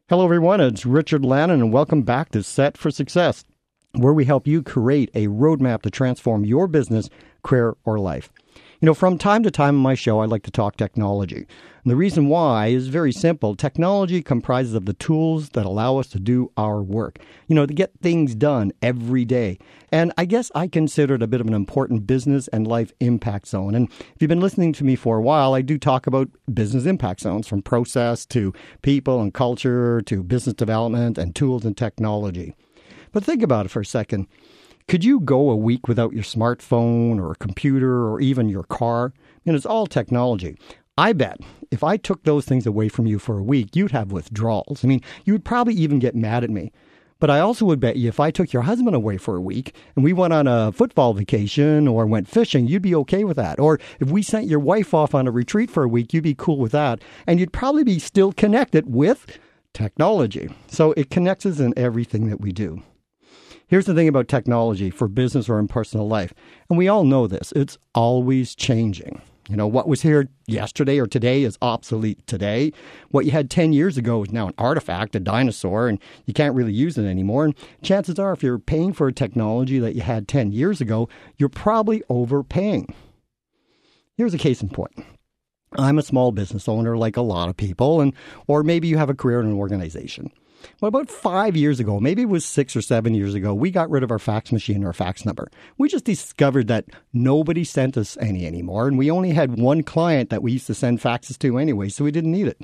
Hello, everyone. It's Richard Lannon, and welcome back to Set for Success, where we help you create a roadmap to transform your business, career, or life. You know, from time to time on my show, I like to talk technology. And the reason why is very simple. Technology comprises of the tools that allow us to do our work, to get things done every day. And I guess I consider it a bit of an important business and life impact zone. And if you've been listening to me for a while, I do talk about business impact zones, from process to people and culture to business development and tools and technology. But think about it for a second. Could you go a week without your smartphone or a computer or even your car? It's all technology. I bet if I took those things away from you for a week, you'd have withdrawals. You would probably even get mad at me. But I also would bet you if I took your husband away for a week and we went on a football vacation or went fishing, you'd be okay with that. Or if we sent your wife off on a retreat for a week, you'd be cool with that. And you'd probably be still connected with technology. So it connects us in everything that we do. Here's the thing about technology for business or in personal life, and we all know this, it's always changing. What was here yesterday or today is obsolete today. What you had 10 years ago is now an artifact, a dinosaur, and you can't really use it anymore. And chances are, if you're paying for a technology that you had 10 years ago, you're probably overpaying. Here's a case in point. I'm a small business owner like a lot of people, or maybe you have a career in an organization. Well, about 5 years ago, maybe it was 6 or 7 years ago, we got rid of our fax machine or fax number. We just discovered that nobody sent us any anymore, and we only had one client that we used to send faxes to anyway, so we didn't need it.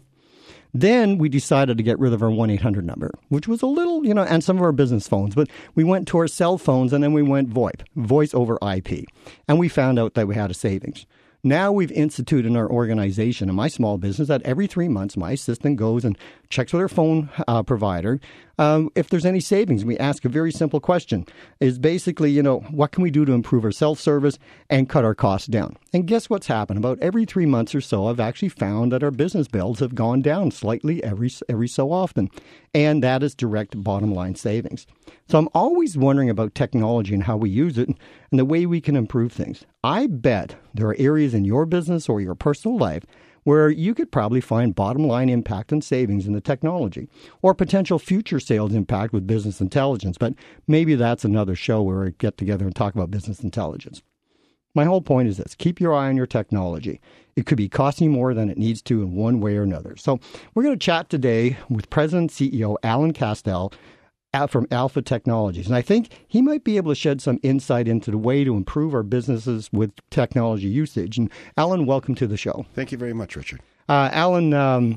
Then we decided to get rid of our 1-800 number, which was a little, and some of our business phones. But we went to our cell phones, and then we went VoIP, voice over IP, and we found out that we had a savings. Now we've instituted in our organization, in my small business, that every 3 months, my assistant goes and checks with our phone provider if there's any savings. We ask a very simple question. Is basically, what can we do to improve our self-service and cut our costs down? And guess what's happened? About every 3 months or so, I've actually found that our business bills have gone down slightly every so often. And that is direct bottom line savings. So I'm always wondering about technology and how we use it and the way we can improve things. I bet there are areas in your business or your personal life where you could probably find bottom line impact and savings in the technology, or potential future sales impact with business intelligence. But maybe that's another show where we get together and talk about business intelligence. My whole point is this: keep your eye on your technology. It could be costing you more than it needs to in one way or another. So we're going to chat today with President and CEO Alan Castell from Alpha Technologies. And I think he might be able to shed some insight into the way to improve our businesses with technology usage. And Alan, welcome to the show. Thank you very much, Richard. Alan,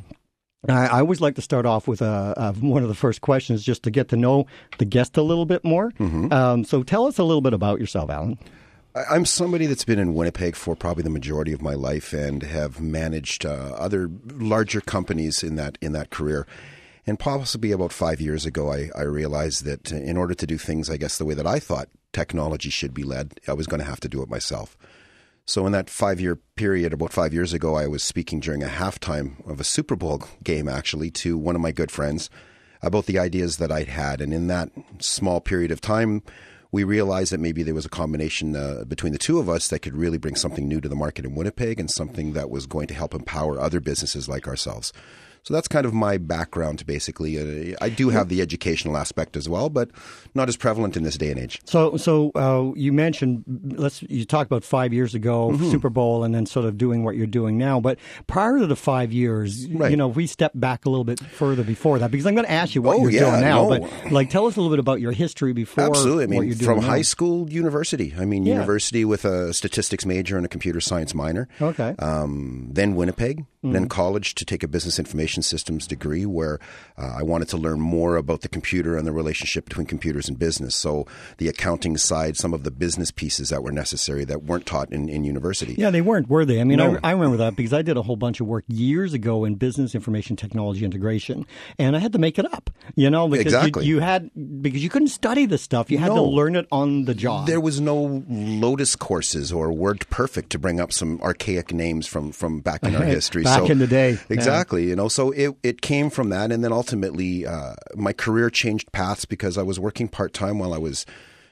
I always like to start off with one of the first questions just to get to know the guest a little bit more. Mm-hmm. So tell us a little bit about yourself, Alan. I'm somebody that's been in Winnipeg for probably the majority of my life and have managed other larger companies in that career. And possibly about 5 years ago, I realized that in order to do things, I guess, the way that I thought technology should be led, I was going to have to do it myself. So in that 5-year period, about 5 years ago, I was speaking during a halftime of a Super Bowl game, actually, to one of my good friends about the ideas that I'd had. And in that small period of time, we realized that maybe there was a combination between the two of us that could really bring something new to the market in Winnipeg and something that was going to help empower other businesses like ourselves. So that's kind of my background, basically. I do have the educational aspect as well, but not as prevalent in this day and age. So you mentioned, you talked about 5 years ago, mm-hmm. Super Bowl, and then sort of doing what you're doing now. But prior to the 5 years, right. If we step back a little bit further before that, because I'm going to ask you what you're doing now, but tell us a little bit about your history before. Absolutely. What you're doing from now. High school, university. University with a statistics major and a computer science minor. Okay. Then Winnipeg. Mm-hmm. Then college to take a business information systems degree where I wanted to learn more about the computer and the relationship between computers and business. So the accounting side, some of the business pieces that were necessary that weren't taught in university. Yeah, they weren't, were they? No. I remember that because I did a whole bunch of work years ago in business information technology integration, and I had to make it up, because exactly. because you couldn't study this stuff. You had to learn it on the job. There was no Lotus courses or WordPerfect to bring up some archaic names from back in our history. Back in the day. Exactly. So it came from that. And then ultimately, my career changed paths because I was working part-time while I was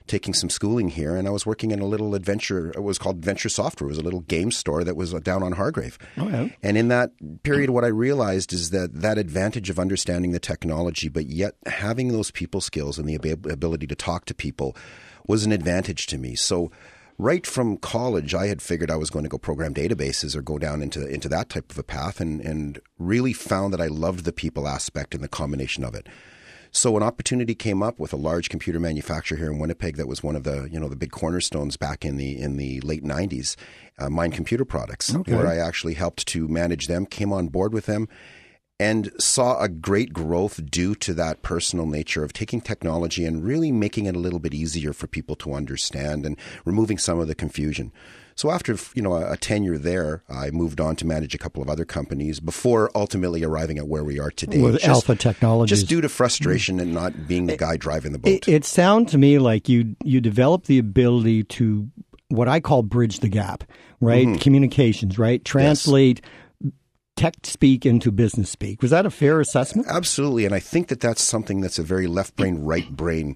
taking some schooling here, and I was working in a little adventure. It was called Adventure Software. It was a little game store that was down on Hargrave. Oh, yeah. And in that period, what I realized is that advantage of understanding the technology, but yet having those people skills and the ability to talk to people was an advantage to me. So right from college, I had figured I was going to go program databases or go down into that type of a path, and really found that I loved the people aspect and the combination of it. So an opportunity came up with a large computer manufacturer here in Winnipeg that was one of the the big cornerstones back in the late 90s, Mind Computer Products, where I actually helped to manage them, came on board with them, and saw a great growth due to that personal nature of taking technology and really making it a little bit easier for people to understand and removing some of the confusion. So after a tenure there, I moved on to manage a couple of other companies before ultimately arriving at where we are today. With Alpha Technologies. Just due to frustration and not being the guy driving the boat. It sounds to me like you developed the ability to, what I call, bridge the gap, right? Mm-hmm. Communications, right? Translate tech speak into business speak. Was that a fair assessment? Absolutely. And I think that's something that's a very left brain, right brain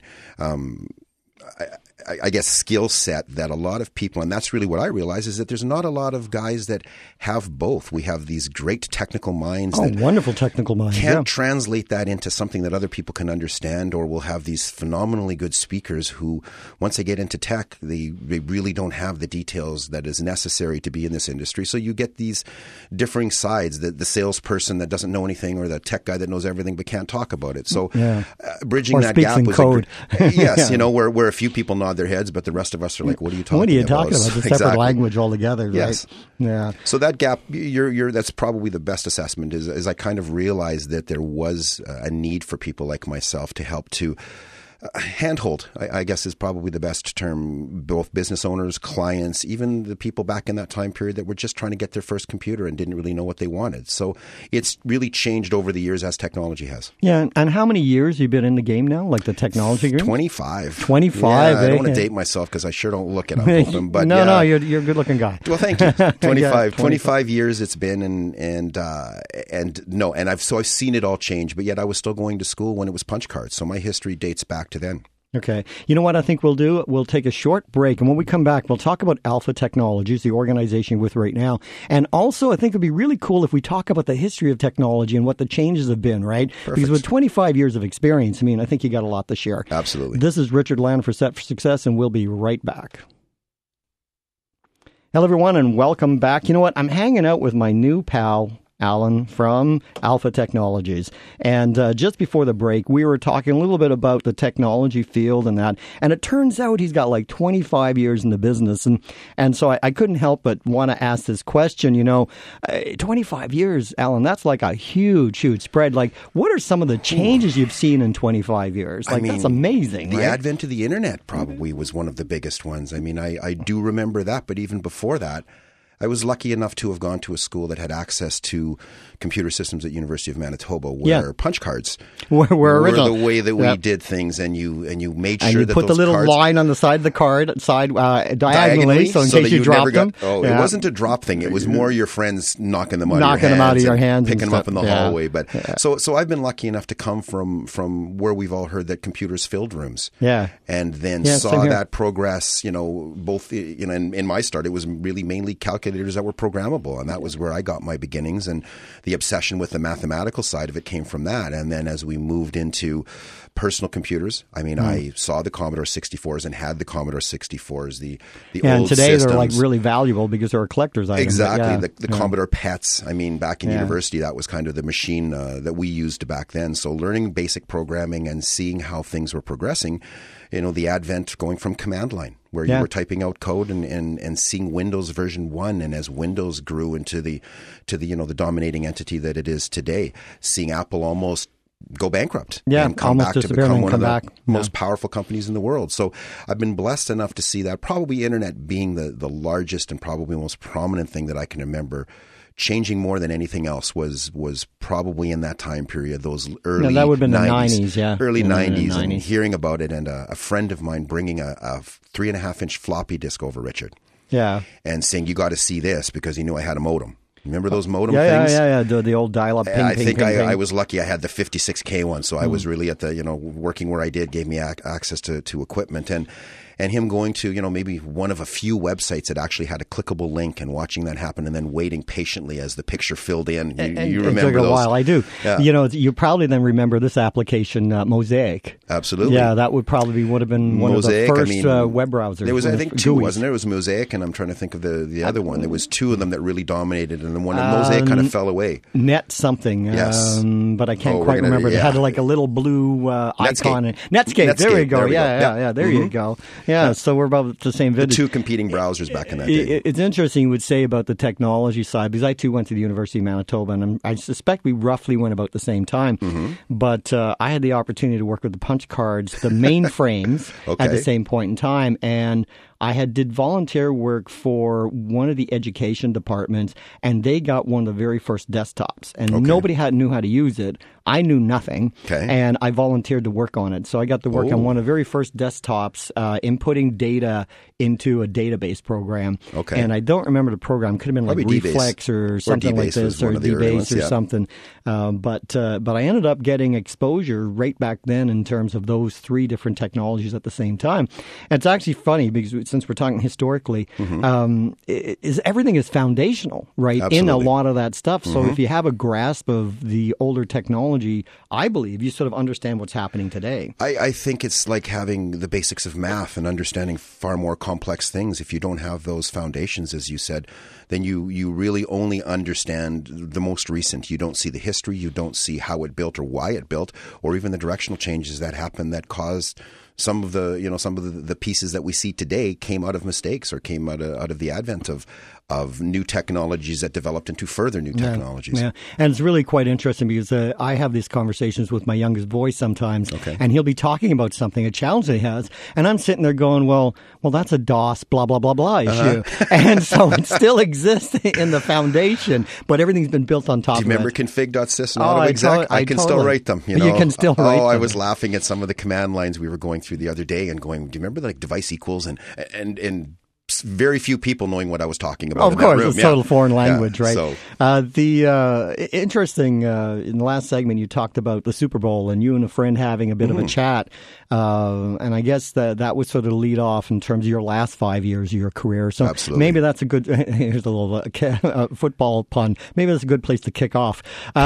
I guess, skill set that a lot of people, and that's really what I realize, is that there's not a lot of guys that have both. We have these great technical minds. Wonderful technical minds. Can't translate that into something that other people can understand, or we'll have these phenomenally good speakers who, once they get into tech, they really don't have the details that is necessary to be in this industry. So you get these differing sides, the salesperson that doesn't know anything, or the tech guy that knows everything but can't talk about it. So bridging or that gap was code. Yes, where a few people nod their heads, but the rest of us are like, what are you talking about? What are you talking about? It's a separate language altogether, right? Yes. Yeah. So that gap, that's probably the best assessment, is I kind of realized that there was a need for people like myself to help to handhold, I guess is probably the best term, both business owners, clients, even the people back in that time period that were just trying to get their first computer and didn't really know what they wanted. So it's really changed over the years as technology has. Yeah, and how many years have you been in the game now, like the technology game? 25. 25, I don't want to date myself because I sure don't look it. I'm hoping, but no, you're a good-looking guy. Well, thank you. 25 years it's been, and I've seen it all change, but yet I was still going to school when it was punch cards. So my history dates back to then. Okay. You know what I think we'll do? We'll take a short break, and when we come back, we'll talk about Alpha Technologies, the organization you're with right now. And also, I think it'd be really cool if we talk about the history of technology and what the changes have been, right? Perfect. Because with 25 years of experience, I think you got a lot to share. Absolutely. This is Richard Land for Set for Success, and we'll be right back. Hello, everyone, and welcome back. You know what? I'm hanging out with my new pal, Alan from Alpha Technologies. And just before the break, we were talking a little bit about the technology field and that. And it turns out he's got like 25 years in the business. And so I couldn't help but want to ask this question, 25 years, Alan, that's like a huge, huge spread. Like, what are some of the changes you've seen in 25 years? That's amazing, The right? advent of the internet probably was one of the biggest ones. I do remember that, but even before that, I was lucky enough to have gone to a school that had access to computer systems at University of Manitoba, where punch cards were original. The way that we did things, and you made sure that put the little cards, line on the side of the card, diagonally, so in case you dropped them. It wasn't a drop thing; it was more your friends knocking them out of your hands, picking them up in the hallway. But so I've been lucky enough to come from where we've all heard that computers filled rooms, and then saw that progress. Both in my start, it was really mainly calculators that were programmable, and that was where I got my beginnings, and the obsession with the mathematical side of it came from that. And then as we moved into personal computers, I saw the Commodore 64s and had the Commodore 64s, the old and today systems. They're like really valuable because they're a collector's item. Exactly. The Commodore PETs, back in university, that was kind of the machine that we used back then. So learning basic programming and seeing how things were progressing, the advent going from command line, where you were typing out code and seeing Windows version 1, and as Windows grew into the dominating entity that it is today, seeing Apple almost go bankrupt and come back to become one of the most powerful companies in the world. So I've been blessed enough to see that. Probably internet being the largest and probably most prominent thing that I can remember changing more than anything else was probably in that time period, those early that would have been 90s, the 90s, early 90s, and hearing about it, and a friend of mine bringing a 3.5-inch floppy disk over, Richard. Yeah. And saying, you got to see this, because he knew I had a modem. Remember those modem things? Yeah. The old dial-up ping, I think ping. I was lucky I had the 56K one, so I was really at the, working where I did gave me access to equipment. and him going to, maybe one of a few websites that actually had a clickable link and watching that happen and then waiting patiently as the picture filled in. You remember it took a those? while. I do. Yeah. You probably then remember this application, Mosaic. Absolutely. Yeah, that would have been one Mosaic, of the first web browsers. There was, I think, two, GUIs. wasn't there? It was Mosaic, and I'm trying to think of the other one. There was two of them that really dominated, and then one Mosaic kind of fell away. Net something. Yes. But I can't quite remember. It had like a little blue icon. Netscape. There we go. Yeah. There you go. Yeah. So we're about the same vintage. The two competing browsers back in that day. It's interesting you would say about the technology side, because I too went to the University of Manitoba, and I suspect we roughly went about the same time. But I had the opportunity to work with the punch cards, the mainframes at the same point in time, and I did volunteer work for one of the education departments, and they got one of the very first desktops, and nobody knew how to use it. I knew nothing, and I volunteered to work on it. So I got to work on one of the very first desktops, inputting data into a database program. And I don't remember the program. It could have been probably like Reflex or something like this, or DBase or something. But I ended up getting exposure right back then in terms of those three different technologies at the same time. And it's actually funny because since we're talking historically, everything is foundational, right, in a lot of that stuff. So if you have a grasp of the older technology, I believe you sort of understand what's happening today. I think it's like having the basics of math and understanding far more complex things. If you don't have those foundations, as you said, then you really only understand the most recent. You don't see the history, you don't see how it built or why it built, or even the directional changes that happened that caused some of the pieces that we see today came out of mistakes or came out of the advent of new technologies that developed into further new technologies. Yeah. And it's really quite interesting because I have these conversations with my youngest boy sometimes, and he'll be talking about something, a challenge that he has, and I'm sitting there going, well, that's a DOS blah, blah, blah, blah issue. And so it still exists in the foundation, but everything's been built on top of it. Do you remember config.sys and AutoExec? I can still write them. You can still write them. I was laughing at some of the command lines we were going through the other day and going, do you remember like device equals and very few people knowing what I was talking about. Of course, it's total foreign language, right? So. Interesting, in the last segment, you talked about the Super Bowl and you and a friend having a bit of a chat. And I guess that would sort of lead off in terms of your last 5 years of your career. So absolutely. Maybe that's a good, here's a little football pun. Maybe that's a good place to kick off.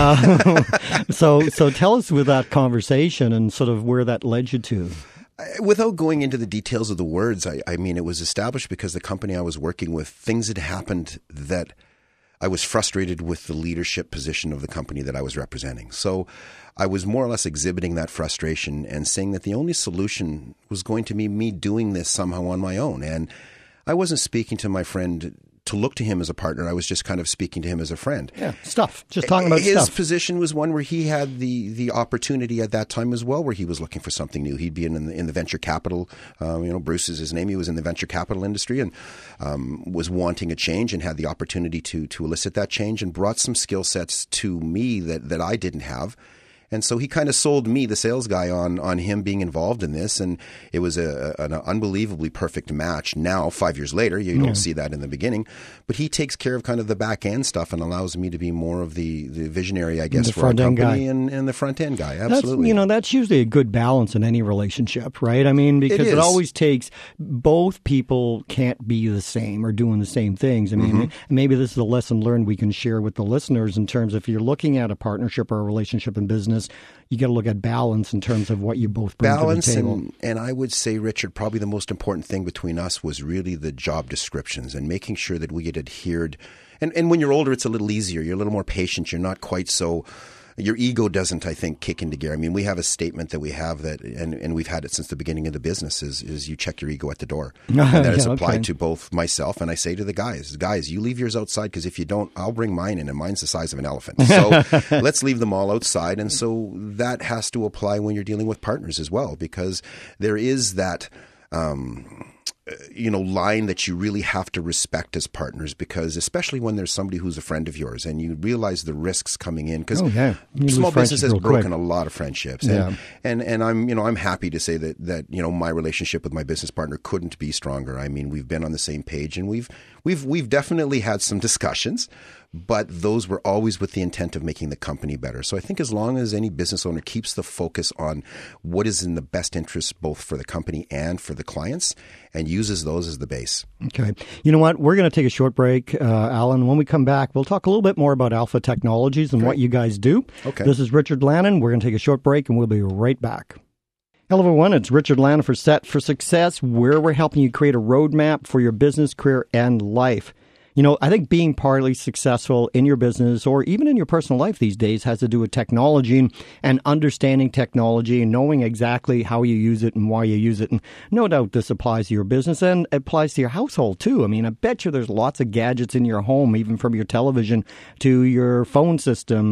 So tell us with that conversation and sort of where that led you to. Without going into the details of the words, I mean, it was established because the company I was working with, things had happened that I was frustrated with the leadership position of the company that I was representing. So I was more or less exhibiting that frustration and saying that the only solution was going to be me doing this somehow on my own. And I wasn't speaking to my friend to look to him as a partner. I was just kind of speaking to him as a friend. Yeah, just talking about his stuff. His position was one where he had the opportunity at that time as well, where he was looking for something new. He'd be in the venture capital. Bruce is his name. He was in the venture capital industry and was wanting a change and had the opportunity to elicit that change and brought some skill sets to me that I didn't have. And so he kind of sold me, the sales guy, on him being involved in this. And it was an unbelievably perfect match. Now, 5 years later, you don't see that in the beginning. But he takes care of kind of the back end stuff and allows me to be more of the visionary, I guess, for our company and the front end guy. Absolutely. That's usually a good balance in any relationship, right? I mean, because it always takes both people can't be the same or doing the same things. I mean, maybe this is a lesson learned we can share with the listeners in terms of if you're looking at a partnership or a relationship in business, you got to look at balance in terms of what you both bring to the table. And I would say, Richard, probably the most important thing between us was really the job descriptions and making sure that we had adhered. And when you're older, it's a little easier. You're a little more patient. You're not quite so... Your ego doesn't, I think, kick into gear. I mean, we have a statement that we have that, and we've had it since the beginning of the business, is you check your ego at the door. And that is applied to both myself, and I say to the guys, you leave yours outside, because if you don't, I'll bring mine in, and mine's the size of an elephant. So let's leave them all outside. And so that has to apply when you're dealing with partners as well, because there is that... line that you really have to respect as partners, because especially when there's somebody who's a friend of yours and you realize the risks coming in, because small business has broken a lot of friendships. And I'm happy to say that my relationship with my business partner couldn't be stronger. I mean, we've been on the same page, and we've definitely had some discussions, but those were always with the intent of making the company better. So I think as long as any business owner keeps the focus on what is in the best interest both for the company and for the clients and uses those as the base. Okay. You know what? We're going to take a short break, Alan. When we come back, we'll talk a little bit more about Alpha Technologies and what you guys do. Okay. This is Richard Lannon. We're going to take a short break, and we'll be right back. Hello, everyone. It's Richard Lannon for Set for Success, where we're helping you create a roadmap for your business, career, and life. You know, I think being partly successful in your business or even in your personal life these days has to do with technology and understanding technology and knowing exactly how you use it and why you use it. And no doubt this applies to your business and applies to your household too. I mean, I bet you there's lots of gadgets in your home, even from your television to your phone system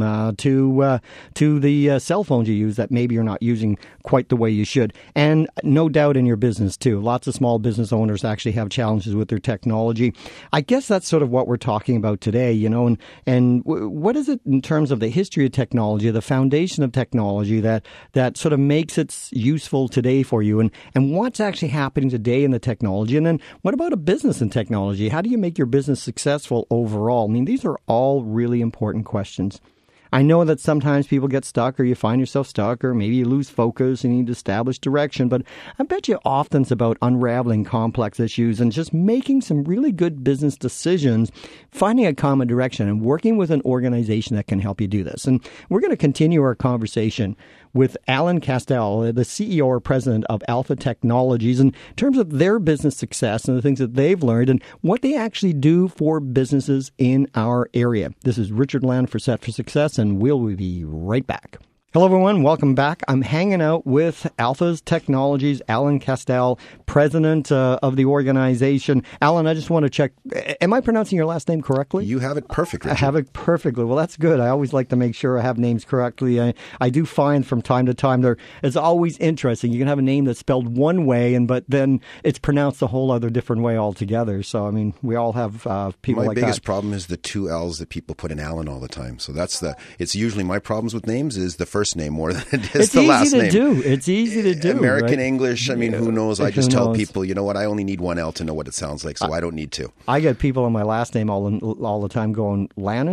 to the cell phones you use that maybe you're not using quite the way you should. And no doubt in your business too. Lots of small business owners actually have challenges with their technology. I guess that's sort of what we're talking about today, you know, and what is it in terms of the history of technology, the foundation of technology that sort of makes it useful today for you, and what's actually happening today in the technology, and then what about a business in technology? How do you make your business successful overall? I mean, these are all really important questions. I know that sometimes people get stuck or you find yourself stuck or maybe you lose focus and you need to establish direction, but I bet you often it's about unraveling complex issues and just making some really good business decisions, finding a common direction and working with an organization that can help you do this. And we're going to continue our conversation with Alan Castell, the CEO or president of Alpha Technologies, in terms of their business success and the things that they've learned and what they actually do for businesses in our area. This is Richard Lannon for Set for Success, and we'll be right back. Hello, everyone. Welcome back. I'm hanging out with Alpha Technologies, Alan Castell, president of the organization. Alan, I just want to check. Am I pronouncing your last name correctly? You have it perfect, Richard. I have it perfectly. Well, that's good. I always like to make sure I have names correctly. I do find from time to time it's always interesting. You can have a name that's spelled one way, but then it's pronounced a whole other different way altogether. So, I mean, we all have people like that. My biggest problem is the two L's that people put in Alan all the time. So it's usually my problems with names is the first name more than it is the last name. It's easy to do. American English, I mean, who knows? I just tell people, you know what, I only need one L to know what it sounds like, so I don't need two. I get people on my last name all the time going,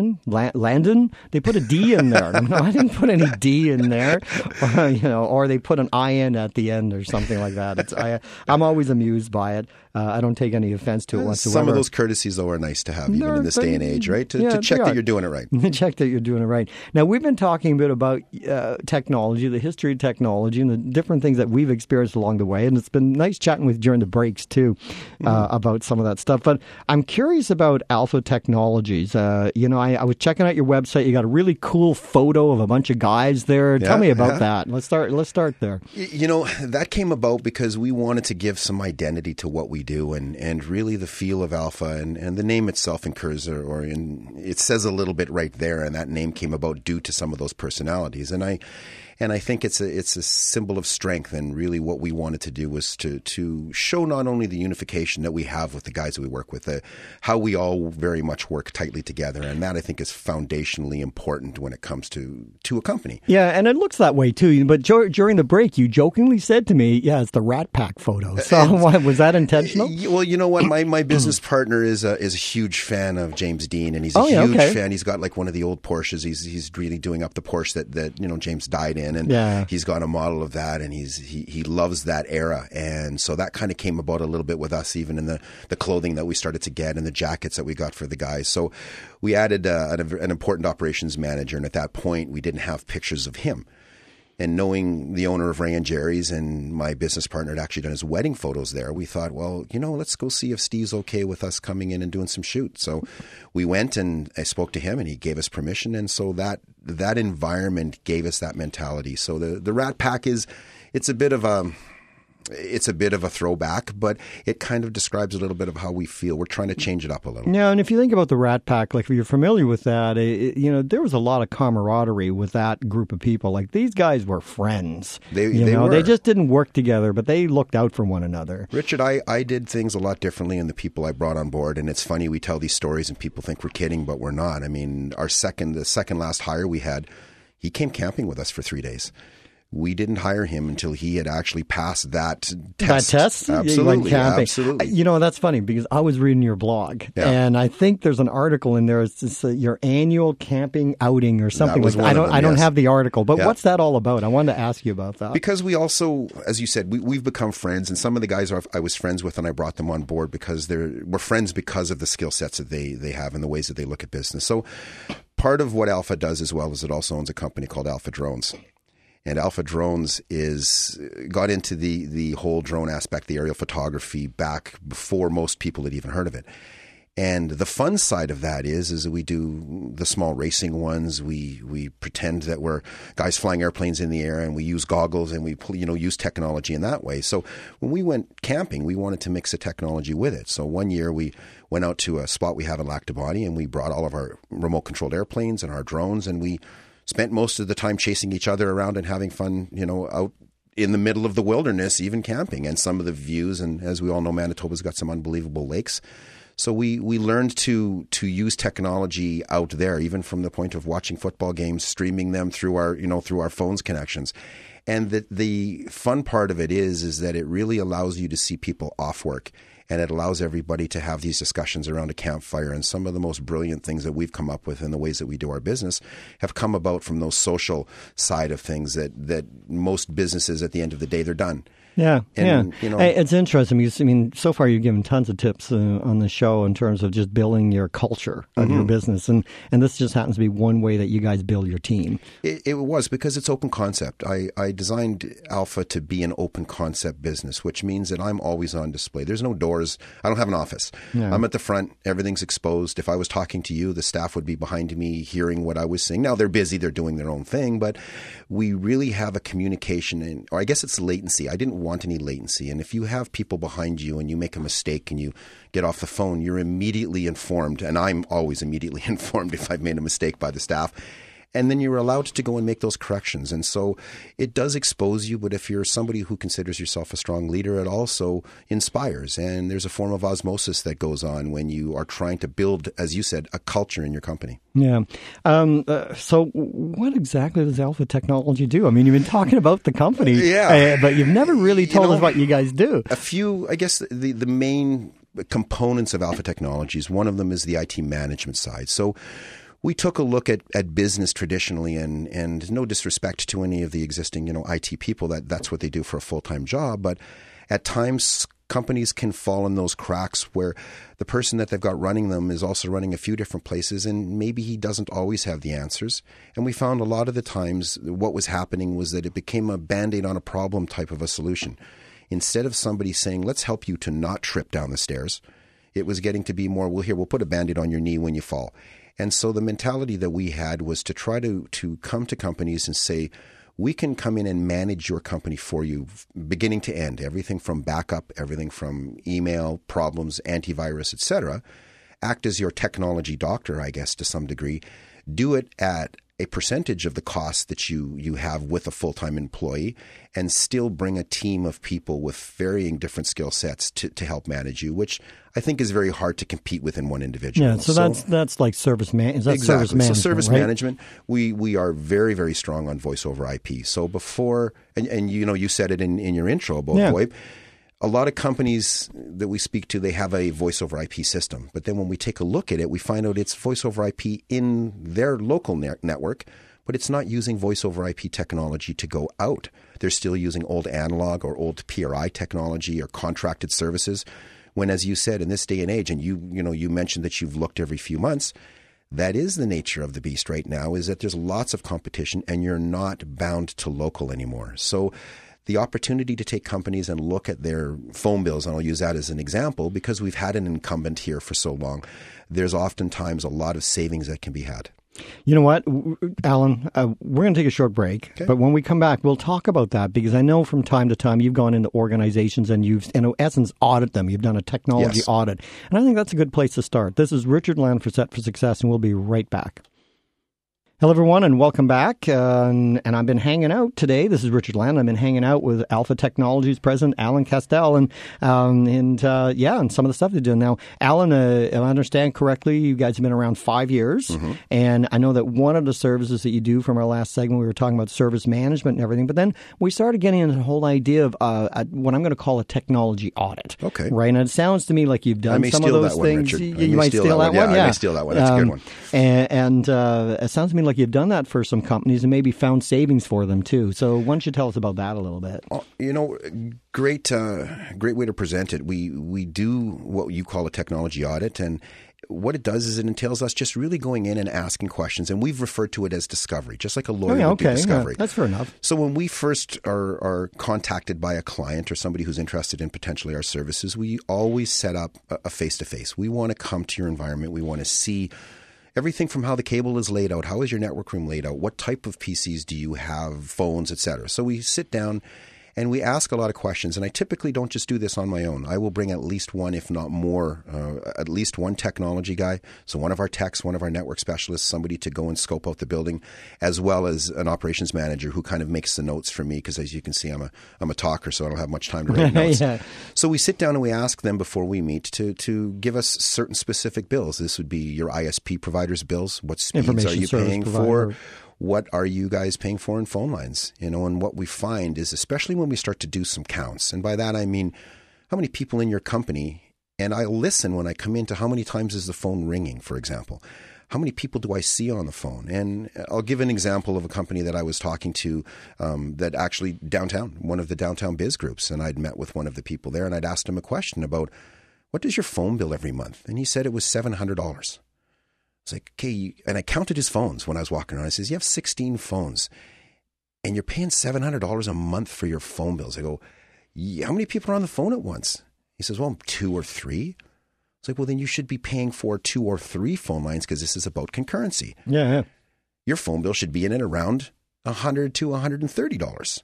Landon? They put a D in there. No, I didn't put any D in there. Or they put an IN at the end or something like that. I'm always amused by it. I don't take any offense to it whatsoever. Some of those courtesies, though, are nice to have even in this day and age, right? To check that you're doing it right. Check that you're doing it right. Now, we've been talking a bit about technology, the history of technology, and the different things that we've experienced along the way. And it's been nice chatting with you during the breaks, too, about some of that stuff. But I'm curious about Alpha Technologies. I was checking out your website. You got a really cool photo of a bunch of guys there. Tell me about that. Let's start there. You know, that came about because we wanted to give some identity to what we do and really the feel of Alpha and the name itself incurs it says a little bit right there, and that name came about due to some of those personalities. And I think it's a symbol of strength, and really what we wanted to do was to show not only the unification that we have with the guys that we work with, how we all very much work tightly together, and that I think is foundationally important when it comes to a company. Yeah, and it looks that way too. But during the break, you jokingly said to me, "Yeah, it's the Rat Pack photo." So was that intentional? Well, you know what, my business partner is a huge fan of James Dean, and he's a huge fan. He's got like one of the old Porsches. He's really doing up the Porsche that James died in. And he's got a model of that, and he loves that era. And so that kind of came about a little bit with us, even in the clothing that we started to get and the jackets that we got for the guys. So we added an important operations manager, and at that point, we didn't have pictures of him. And knowing the owner of Ray and Jerry's and my business partner had actually done his wedding photos there, we thought, well, let's go see if Steve's okay with us coming in and doing some shoots. So we went and I spoke to him, and he gave us permission. And so that environment gave us that mentality. So the Rat Pack it's a bit of a throwback, but it kind of describes a little bit of how we feel. We're trying to change it up a little. Yeah, and if you think about the Rat Pack, like if you're familiar with that, there was a lot of camaraderie with that group of people. Like these guys were friends. They were. They just didn't work together, but they looked out for one another. Richard, I did things a lot differently in the people I brought on board, and it's funny, we tell these stories and people think we're kidding, but we're not. I mean, the second last hire we had, he came camping with us for 3 days. we didn't hire him until he had actually passed that test. That test? Absolutely. You went camping. Absolutely. You know, that's funny because I was reading your blog, and I think there's an article in there. It's just, your annual camping outing or something like that. I don't have the article, but what's that all about? I wanted to ask you about that. Because we also, as you said, we've become friends, and some of the guys I was friends with, and I brought them on board because we're friends because of the skill sets that they have and the ways that they look at business. So part of what Alpha does as well is it also owns a company called Alpha Drones. And Alpha Drones got into the whole drone aspect, the aerial photography, back before most people had even heard of it. And the fun side of that is we do the small racing ones. We pretend that we're guys flying airplanes in the air, and we use goggles, and we use technology in that way. So when we went camping, we wanted to mix the technology with it. So one year we went out to a spot we have in Lac Du Bonnet, and we brought all of our remote controlled airplanes and our drones, and we spent most of the time chasing each other around and having fun, out in the middle of the wilderness, even camping. And some of the views, and as we all know, Manitoba's got some unbelievable lakes. So we learned to use technology out there, even from the point of watching football games, streaming them through our phones connections. And the fun part of it is that it really allows you to see people off work. And it allows everybody to have these discussions around a campfire. And some of the most brilliant things that we've come up with in the ways that we do our business have come about from those social side of things that most businesses, at the end of the day, they're done. Yeah, it's interesting because, so far you've given tons of tips on the show in terms of just building your culture of your business. And this just happens to be one way that you guys build your team. It was because it's open concept. I designed Alpha to be an open concept business, which means that I'm always on display. There's no doors. I don't have an office. Yeah. I'm at the front. Everything's exposed. If I was talking to you, the staff would be behind me hearing what I was saying. Now, they're busy. They're doing their own thing. But we really have a communication, or I guess it's latency. I didn't want any latency. And if you have people behind you and you make a mistake and you get off the phone, you're immediately informed. And I'm always immediately informed if I've made a mistake by the staff. And then you're allowed to go and make those corrections. And so it does expose you, but if you're somebody who considers yourself a strong leader, it also inspires. And there's a form of osmosis that goes on when you are trying to build, as you said, a culture in your company. Yeah. So what exactly does Alpha Technology do? I mean, you've been talking about the company, but you've never really told us what you guys do. I guess the main components of Alpha Technologies, one of them is the IT management side. So we took a look at business traditionally, and no disrespect to any of the existing, IT people, that's what they do for a full-time job. But at times, companies can fall in those cracks where the person that they've got running them is also running a few different places, and maybe he doesn't always have the answers. And we found a lot of the times what was happening was that it became a Band-Aid on a problem type of a solution. Instead of somebody saying, let's help you to not trip down the stairs, it was getting to be more, we'll put a Band-Aid on your knee when you fall. And so the mentality that we had was to try to come to companies and say, we can come in and manage your company for you beginning to end, everything from backup, everything from email, problems, antivirus, etc. Act as your technology doctor, I guess, to some degree. Do it at a percentage of the cost that you have with a full-time employee, and still bring a team of people with varying different skill sets to help manage you, which I think is very hard to compete with in one individual. Yeah, so that's like service management. Exactly. Service management, so service right? management, we are very, very strong on voice over IP. So before, and you said it in your intro about VoIP, a lot of companies that we speak to, they have a voice over IP system. But then when we take a look at it, we find out it's voice over IP in their local network, but it's not using voice over IP technology to go out. They're still using old analog or old PRI technology or contracted services. When, as you said, in this day and age, and you mentioned that you've looked every few months, that is the nature of the beast right now, is that there's lots of competition and you're not bound to local anymore. So the opportunity to take companies and look at their phone bills, and I'll use that as an example, because we've had an incumbent here for so long, there's oftentimes a lot of savings that can be had. You know what, Alan, we're going to take a short break, but when we come back, we'll talk about that, because I know from time to time you've gone into organizations and you've, in essence, audit them. You've done a technology audit. And I think that's a good place to start. This is Richard Land for Set for Success, and we'll be right back. Hello, everyone, and welcome back. And I've been hanging out today. This is Richard Land. I've been hanging out with Alpha Technologies President Alan Castell, and some of the stuff they're doing now. Alan, if I understand correctly, you guys have been around 5 years, and I know that one of the services that you do from our last segment, we were talking about service management and everything, but then we started getting into the whole idea of what I'm going to call a technology audit. Okay, right? And it sounds to me like you've done some of those things. You might steal that one. Yeah, I may steal that one. That's a good one. And it sounds to me like you've done that for some companies and maybe found savings for them too. So why don't you tell us about that a little bit? Great way to present it. We do what you call a technology audit, and what it does is it entails us just really going in and asking questions, and we've referred to it as discovery, just like a lawyer would do discovery. Yeah, that's fair enough. So when we first are contacted by a client or somebody who's interested in potentially our services, we always set up a face-to-face. We want to come to your environment. We want to see everything from how the cable is laid out, how is your network room laid out, what type of PCs do you have, phones, etc. So we sit down and we ask a lot of questions, and I typically don't just do this on my own. I will bring at least one, if not more, at least one technology guy. So one of our techs, one of our network specialists, somebody to go and scope out the building, as well as an operations manager who kind of makes the notes for me, because as you can see, I'm a talker, so I don't have much time to write notes. Yeah. So we sit down and we ask them before we meet to give us certain specific bills. This would be your ISP provider's bills. What speeds are you paying for? What are you guys paying for in phone lines? And what we find is, especially when we start to do some counts, and by that I mean how many people in your company, and I listen when I come in to how many times is the phone ringing, for example. How many people do I see on the phone? And I'll give an example of a company that I was talking to that actually downtown, one of the downtown biz groups, and I'd met with one of the people there, and I'd asked him a question about, what does your phone bill every month? And he said it was $700. It's like, okay, and I counted his phones when I was walking around. I says, you have 16 phones, and you're paying $700 a month for your phone bills. I go, yeah, how many people are on the phone at once? He says, well, 2 or 3. It's like, well, then you should be paying for 2 or 3 phone lines, because this is about concurrency. Yeah. Your phone bill should be in and around $100 to $130.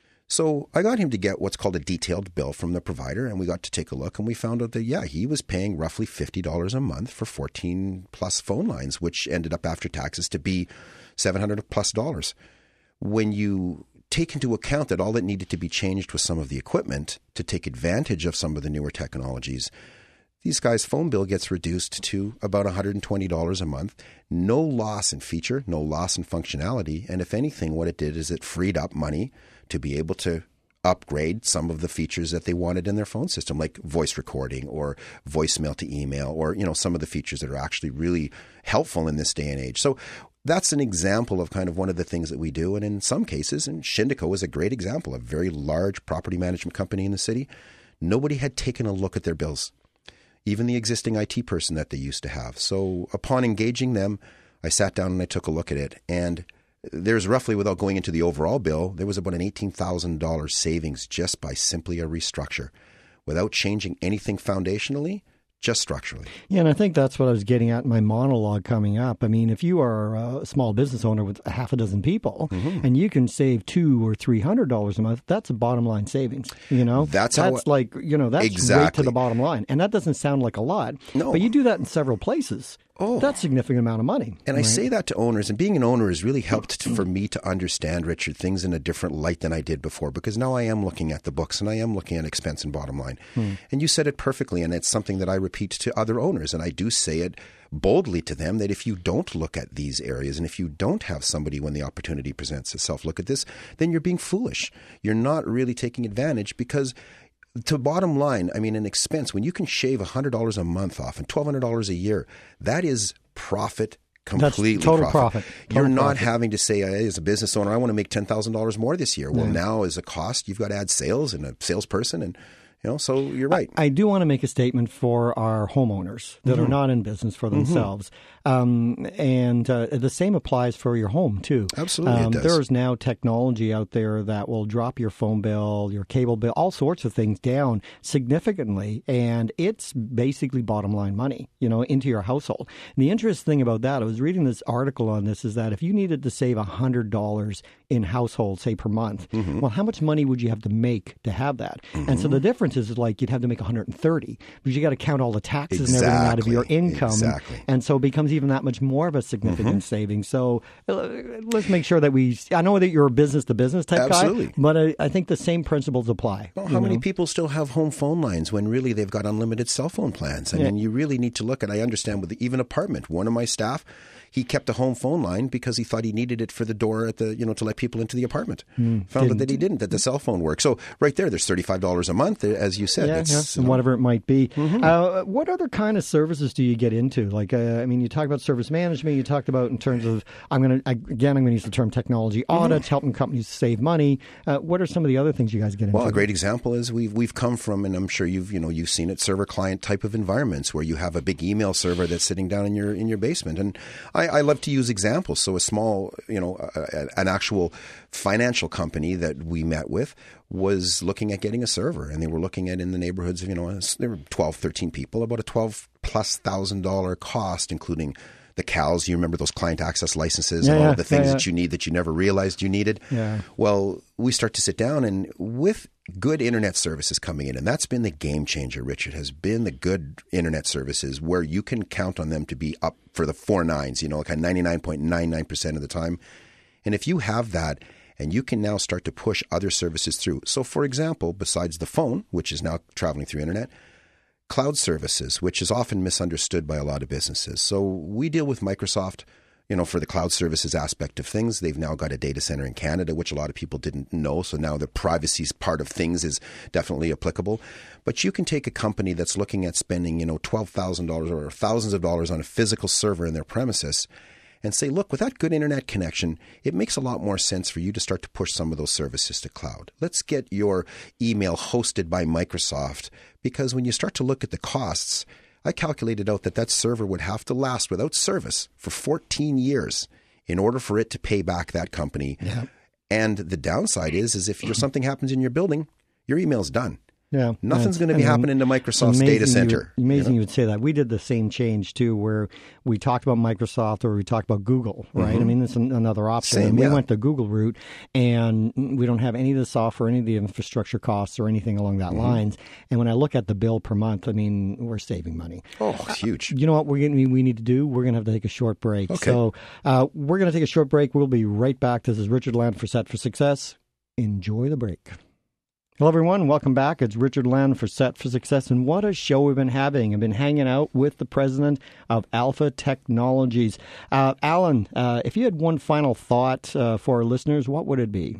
So I got him to get what's called a detailed bill from the provider, and we got to take a look, and we found out that, he was paying roughly $50 a month for 14 plus phone lines, which ended up after taxes to be $700 plus. When you take into account that all that needed to be changed was some of the equipment to take advantage of some of the newer technologies, these guys' phone bill gets reduced to about $120 a month. No loss in feature, no loss in functionality, and if anything, what it did is it freed up money to be able to upgrade some of the features that they wanted in their phone system, like voice recording or voicemail to email, or some of the features that are actually really helpful in this day and age. So that's an example of kind of one of the things that we do. And in some cases, and Shindico is a great example, a very large property management company in the city, nobody had taken a look at their bills, even the existing IT person that they used to have. So upon engaging them, I sat down and I took a look at it, and there's roughly, without going into the overall bill, there was about an $18,000 savings just by simply a restructure, without changing anything foundationally, just structurally. Yeah, and I think that's what I was getting at in my monologue coming up. I mean, if you are a small business owner with a half a dozen people, and you can save $200 or $300 a month, that's a bottom line savings. That's right to the bottom line, and that doesn't sound like a lot. No, but you do that in several places. Oh, that's a significant amount of money. And right? I say that to owners, and being an owner has really helped for me to understand, Richard, things in a different light than I did before, because now I am looking at the books and I am looking at expense and bottom line. And you said it perfectly, and it's something that I repeat to other owners, and I do say it boldly to them, that if you don't look at these areas, and if you don't have somebody when the opportunity presents itself look at this, then you're being foolish. You're not really taking advantage, because to bottom line, I mean, an expense, when you can shave $100 a month off and $1,200 a year, that is profit, completely. That's total profit. You're not having to say, as a business owner, I want to make $10,000 more this year. Well, now as a cost, you've got to add sales and a salesperson, and so you're right. I do want to make a statement for our homeowners that are not in business for themselves. And the same applies for your home, too. Absolutely, it does. There is now technology out there that will drop your phone bill, your cable bill, all sorts of things down significantly. And it's basically bottom line money, into your household. And the interesting thing about that, I was reading this article on this, is that if you needed to save $100 in households, say, per month. Well, how much money would you have to make to have that? And so the difference is like you'd have to make 130 because you got to count all the taxes and everything out of your income. And so it becomes even that much more of a significant savings. So let's make sure that I know that you're a business-to-business type guy, but I think the same principles apply. Well, how many people still have home phone lines when really they've got unlimited cell phone plans? I mean, you really need to look at, I understand with even apartment, one of my staff, he kept a home phone line because he thought he needed it for the door at the, to let people into the apartment. Found out that he didn't, that the cell phone worked. So right there, there's $35 a month, as you said. And whatever it might be. What other kind of services do you get into? Like, I mean, you talk about service management. You talked about in terms of, I'm going to use the term technology audits, helping companies save money. What are some of the other things you guys get into? Well, a great example is we've come from, and I'm sure you've seen it, server client type of environments where you have a big email server that's sitting down in your basement. And I love to use examples. So a small, an actual financial company that we met with was looking at getting a server, and they were looking at in the neighborhoods of, there were 12, 13 people, about a $12,000+ cost, including the CALs. You remember those client access licenses and all the things that you need that you never realized you needed? Yeah. Well, we start to sit down, and with good internet services coming in, and that's been the game changer, Richard, has been the good internet services where you can count on them to be up for the 4 nines, like 99.99% of the time. And if you have that, and you can now start to push other services through. So, for example, besides the phone, which is now traveling through internet, cloud services, which is often misunderstood by a lot of businesses. So we deal with Microsoft, for the cloud services aspect of things. They've now got a data center in Canada, which a lot of people didn't know. So now the privacy part of things is definitely applicable. But you can take a company that's looking at spending, $12,000 or thousands of dollars on a physical server in their premises and say, look, with that good internet connection, it makes a lot more sense for you to start to push some of those services to cloud. Let's get your email hosted by Microsoft, because when you start to look at the costs, I calculated out that server would have to last without service for 14 years in order for it to pay back that company. Yeah. And the downside is if something happens in your building, your email's done. Yeah, nothing's going to be happening to Microsoft's data center. You would say that. We did the same change too, where we talked about Microsoft or we talked about Google, right? I mean, that's another option. We went the Google route, and we don't have any of the software, any of the infrastructure costs, or anything along that lines. And when I look at the bill per month, I mean, we're saving money. Oh, huge! You know what we need to do? We're going to have to take a short break. Okay. So we're going to take a short break. We'll be right back. This is Richard Land for Set for Success. Enjoy the break. Hello, everyone. Welcome back. It's Richard Land for Set for Success. And what a show we've been having. I've been hanging out with the president of Alpha Technologies. Alan, if you had one final thought for our listeners, what would it be?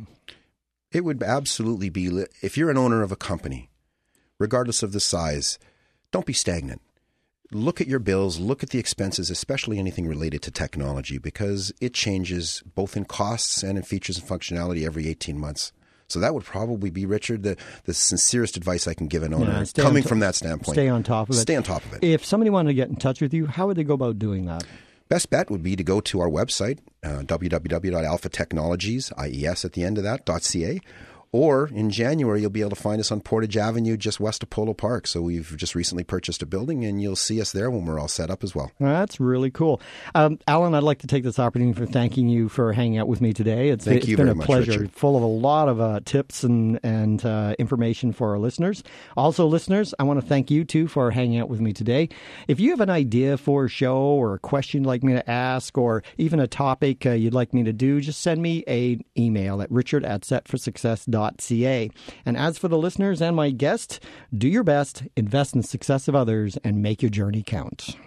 It would absolutely be, if you're an owner of a company, regardless of the size, don't be stagnant. Look at your bills, look at the expenses, especially anything related to technology, because it changes both in costs and in features and functionality every 18 months. So that would probably be, Richard, the sincerest advice I can give an owner, coming from that standpoint. Stay on top of it. Stay on top of it. If somebody wanted to get in touch with you, how would they go about doing that? Best bet would be to go to our website, www.alphatechnologies, IES at the end of that, .ca. Or in January, you'll be able to find us on Portage Avenue, just west of Polo Park. So we've just recently purchased a building, and you'll see us there when we're all set up as well. That's really cool. Alan, I'd like to take this opportunity for thanking you for hanging out with me today. It's been a pleasure, Richard. Full of a lot of tips and information for our listeners. Also, listeners, I want to thank you, too, for hanging out with me today. If you have an idea for a show or a question you'd like me to ask or even a topic you'd like me to do, just send me an email at richard@setforsuccess.ca. And as for the listeners and my guest, do your best, invest in the success of others, and make your journey count.